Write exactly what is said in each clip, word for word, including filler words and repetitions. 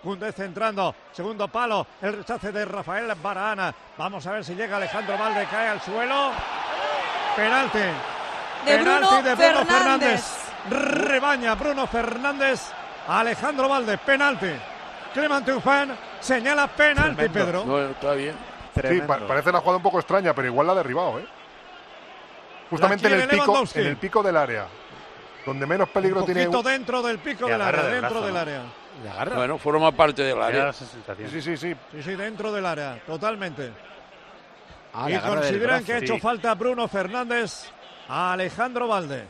Koundé centrando, segundo palo, el rechace de Rafael Varane. Vamos a ver si llega Alejandro Valde, cae al suelo. Penalti. De Penalti Bruno de Bruno Fernández. Fernández. Rebaña Bruno Fernández a Alejandro Valde. Penalti. Clement Turpin señala penalti, Tremendo. Pedro. No, está bien. Sí, pa parece la jugada un poco extraña, pero igual la ha derribado, ¿eh? Justamente en el, pico, en el pico del área. Donde menos peligro un tiene. Dentro dentro del pico del área, dentro brazo, del ¿no? área. ¿Le agarra? Bueno, forma parte del área. Sí, sí, sí, sí. Sí, sí, dentro del área, totalmente. Ah, y consideran que ha hecho sí. falta Bruno Fernández a Alejandro Valde.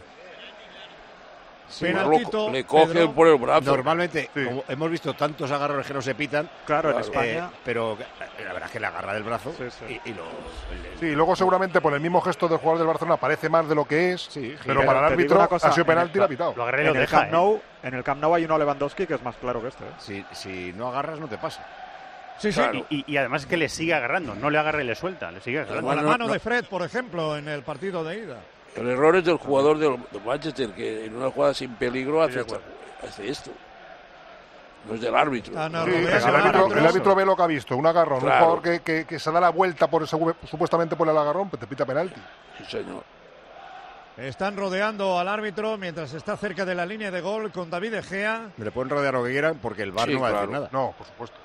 Sí, Penaltito, lo, le coge Pedro. por el brazo. Normalmente, Sí. como hemos visto tantos agarros que no se pitan. Claro, en eh, España. pero la verdad es que le agarra del brazo Sí, sí. y, y los. el- Sí, luego seguramente por el mismo gesto del jugador del Barcelona parece más de lo que es. Sí, pero gira. para el Te digo árbitro una cosa, ha sido en el penalti y lo ha Camp- pitado. Lo agarré y En lo el deja, Camp ¿eh? Nou, En el Camp Nou hay uno Lewandowski que es más claro que este. ¿eh? Si, si no agarras, no te pasa. Sí, sí. Claro. Y, y además es que le sigue agarrando, no le agarra y le suelta, le sigue agarrando. Con la no, mano no. de Fred, por ejemplo, en el partido de ida. El error es del jugador del, del Manchester, que en una jugada sin peligro hace, esta- hace esto. No es del árbitro. Ah, no, Sí, Rodea, el, el árbitro, árbitro. el árbitro ve lo que ha visto, un agarrón, Claro. un jugador que, que, que se da la vuelta por ese, supuestamente por el agarrón, pues te pita penalti. Sí, señor. Están rodeando al árbitro mientras está cerca de la línea de gol con David De Gea. Me le pueden rodear lo que quieran porque el V A R Sí, no va a decir claro. nada. No, por supuesto.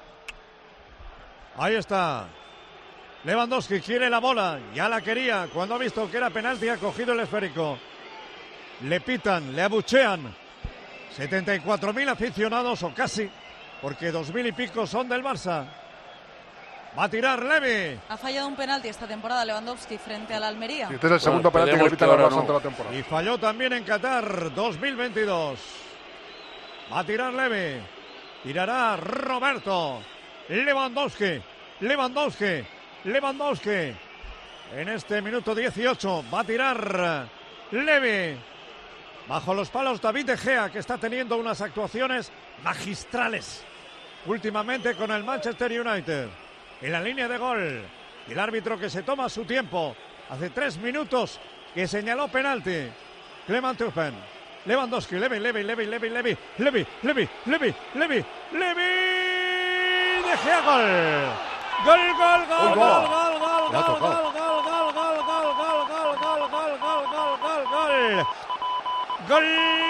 Ahí está. Lewandowski quiere la bola. Ya la quería. Cuando ha visto que era penalti ha cogido el esférico. Le pitan, le abuchean. setenta y cuatro mil aficionados o casi. Porque dos mil y pico son del Barça. Va a tirar Levi. Ha fallado un penalti esta temporada Lewandowski frente al Almería. Y este es el segundo Bueno, penalti que le esperemos pitan que al ahora Barça no. ante la temporada. Y falló también en Qatar dos mil veintidós. Va a tirar Levi. Tirará Roberto. Lewandowski. Lewandowski. Lewandowski. En este minuto dieciocho va a tirar Levi. Bajo los palos David De Gea, que está teniendo unas actuaciones magistrales últimamente con el Manchester United. En la línea de gol. Y el árbitro que se toma su tiempo. Hace tres minutos que señaló penalti. Clement Turpin. Lewandowski, Levi, Levi, Levi, Levi, Levi, Levi, Levi, Levi, Levi, Levi. De Gea, gol. Gol, gol, gol, gol, gol, gol, Le ha gol, tocado. gol, gol, gol, gol, gol, gol, gol, gol, gol, gol, gol, gol, gol. Gol.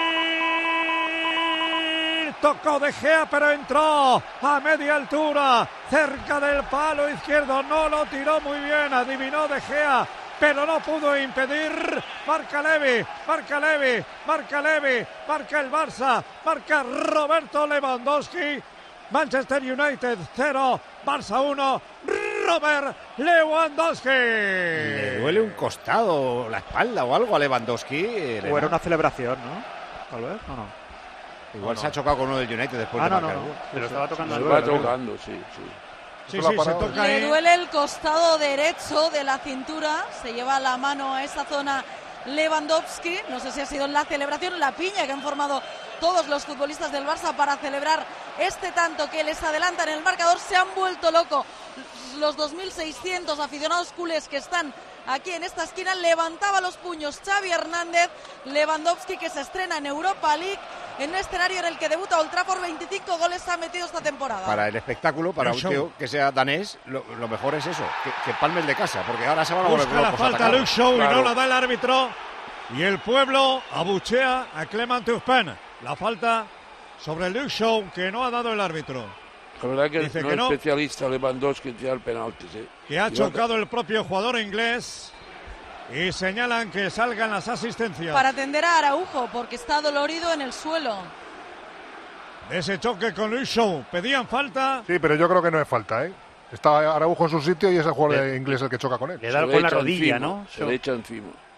Tocó De Gea, pero entró a media altura, cerca del palo izquierdo. No lo tiró muy bien, adivinó De Gea, pero no pudo impedir. Marca Levi, marca Levi, marca Levi, marca el Barça, marca Roberto Lewandowski. Manchester United cero, Barça uno, Robert Lewandowski. Le duele un costado, la espalda o algo a Lewandowski. O era una celebración, ¿no? Tal vez, ¿o no? Igual se ha chocado con uno del United después Ah, de no, marcar no, el no. gol. Se lo estaba tocando Se al va suelo. tocando, sí, sí. Sí, Eso sí, la ha se parado. toca Le ahí. duele el costado derecho de la cintura, se lleva la mano a esa zona Lewandowski, no sé si ha sido la celebración, la piña que han formado todos los futbolistas del Barça para celebrar este tanto que les adelanta en el marcador. Se han vuelto locos los dos mil seiscientos aficionados culés que están aquí en esta esquina. Levantaba los puños Xavi Hernández. Lewandowski, que se estrena en Europa League, en un escenario en el que debuta Old Trafford. veinticinco goles ha metido esta temporada. Para el espectáculo, para El un show. tío que sea danés, lo, lo mejor es eso, que, que palmes de casa, porque ahora se van a volver Busca la locos a falta atacar. Luke Shaw y Claro. no la da el árbitro. Y el pueblo abuchea a Clement Turpin. La falta sobre Luke Shaw que no ha dado el árbitro. La verdad que Dice no que es no. especialista Lewandowski en tirar penaltis. ¿eh? Que ha Y chocado el propio jugador inglés. Y señalan que salgan las asistencias. Para atender a Araujo, porque está dolorido en el suelo. De ese choque con Luke Shaw. Pedían falta. Sí, pero yo creo que no es falta, ¿eh? Está Araujo en su sitio y es el jugador Le- inglés el que choca con él. Le se da le con la echa rodilla, encima, ¿no? Se le echa encima.